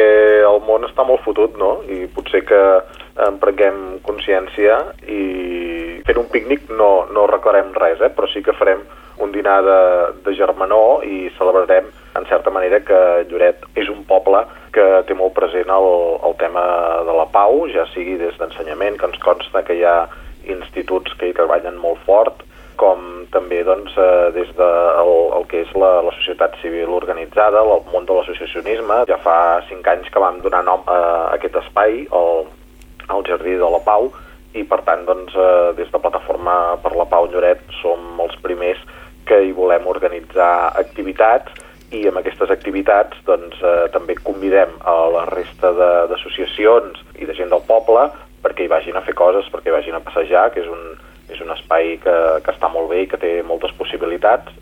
perquè el món està molt fotut, no? I potser que en prenguem consciència i fent un pícnic no arreglarem res, però sí que farem un dinar de germanor i celebrarem, en certa manera, que Lloret és un poble que té molt present el tema de la pau, ja sigui des d'ensenyament, que ens consta que hi ha instituts que hi treballen molt fort, com també doncs, des del que és la societat civil organitzada, el món de l'associacionisme. Ja fa 5 anys que vam donar nom a aquest espai, al Jardí de la Pau, i per tant doncs, des de Plataforma per la Pau Lloret som els primers que hi volem organitzar activitats, i amb aquestes activitats doncs, també convidem a la resta d'associacions i de gent del poble perquè hi vagin a fer coses, perquè hi vagin a passejar, que és un espai que està molt bé i que té moltes possibilitats.